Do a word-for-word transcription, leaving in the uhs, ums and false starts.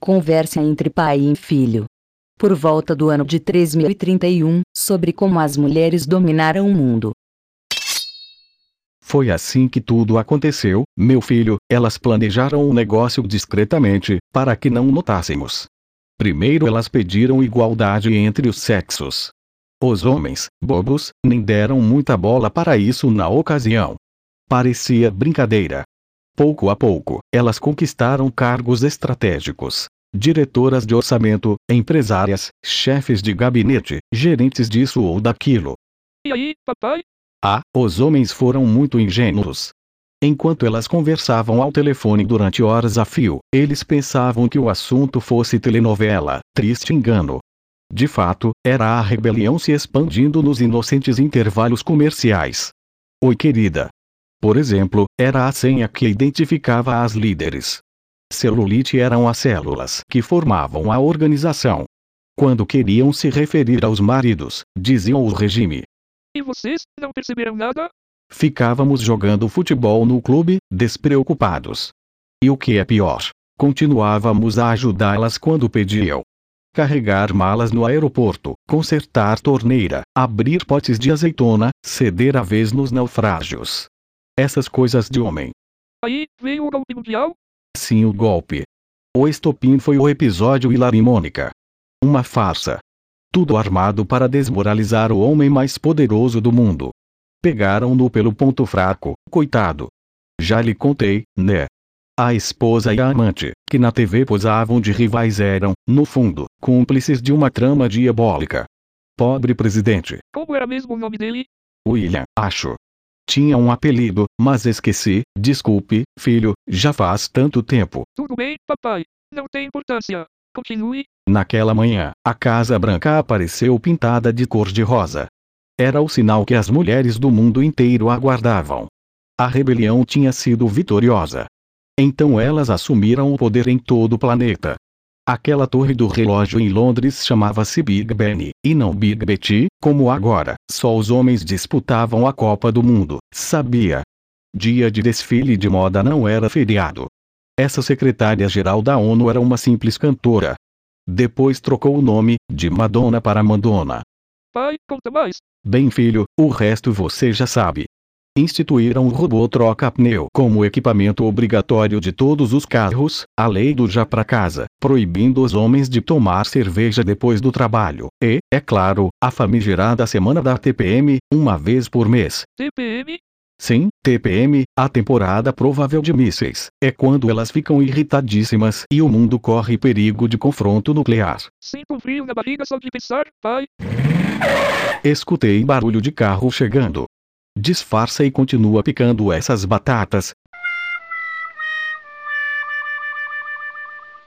Conversa entre pai e filho. Por volta do ano de três mil e trinta e um, sobre como as mulheres dominaram o mundo. Foi assim que tudo aconteceu, meu filho. Elas planejaram o negócio discretamente, para que não notássemos. Primeiro elas pediram igualdade entre os sexos. Os homens, bobos, nem deram muita bola para isso na ocasião. Parecia brincadeira. Pouco a pouco, elas conquistaram cargos estratégicos. Diretoras de orçamento, empresárias, chefes de gabinete, gerentes disso ou daquilo. E aí, papai? Ah, os homens foram muito ingênuos. Enquanto elas conversavam ao telefone durante horas a fio, eles pensavam que o assunto fosse telenovela. Triste engano. De fato, era a rebelião se expandindo nos inocentes intervalos comerciais. Oi, querida. Por exemplo, era a senha que identificava as líderes. Celulite eram as células que formavam a organização. Quando queriam se referir aos maridos, diziam o regime. E vocês não perceberam nada? Ficávamos jogando futebol no clube, despreocupados. E o que é pior, continuávamos a ajudá-las quando pediam. Carregar malas no aeroporto, consertar torneira, abrir potes de azeitona, ceder a vez nos naufrágios. Essas coisas de homem. Aí, veio o golpe mundial? Sim, o golpe. O estopim foi o episódio Hilário e Mônica. Uma farsa. Tudo armado para desmoralizar o homem mais poderoso do mundo. Pegaram-no pelo ponto fraco, coitado. Já lhe contei, né? A esposa e a amante, que na T V posavam de rivais, eram, no fundo, cúmplices de uma trama diabólica. Pobre presidente. Como era mesmo o nome dele? William, acho. Tinha um apelido, mas esqueci. Desculpe, filho, já faz tanto tempo. Tudo bem, papai. Não tem importância. Continue. Naquela manhã, a Casa Branca apareceu pintada de cor de rosa. Era o sinal que as mulheres do mundo inteiro aguardavam. A rebelião tinha sido vitoriosa. Então elas assumiram o poder em todo o planeta. Aquela torre do relógio em Londres chamava-se Big Ben, e não Big Betty, como agora. Só os homens disputavam a Copa do Mundo, sabia? Dia de desfile de moda não era feriado. Essa secretária-geral da ONU era uma simples cantora. Depois trocou o nome, de Madonna para Mandona. Pai, conta mais. Bem, filho, o resto você já sabe. Instituíram o robô troca-pneu como equipamento obrigatório de todos os carros, a lei do já pra casa, proibindo os homens de tomar cerveja depois do trabalho, e, é claro, a famigerada semana da T P M, uma vez por mês. T P M? Sim, T P M, a temporada provável de mísseis, é quando elas ficam irritadíssimas e o mundo corre perigo de confronto nuclear. Sinto um frio na barriga só de pensar, pai. Escutei barulho de carro chegando. Disfarça e continua picando essas batatas,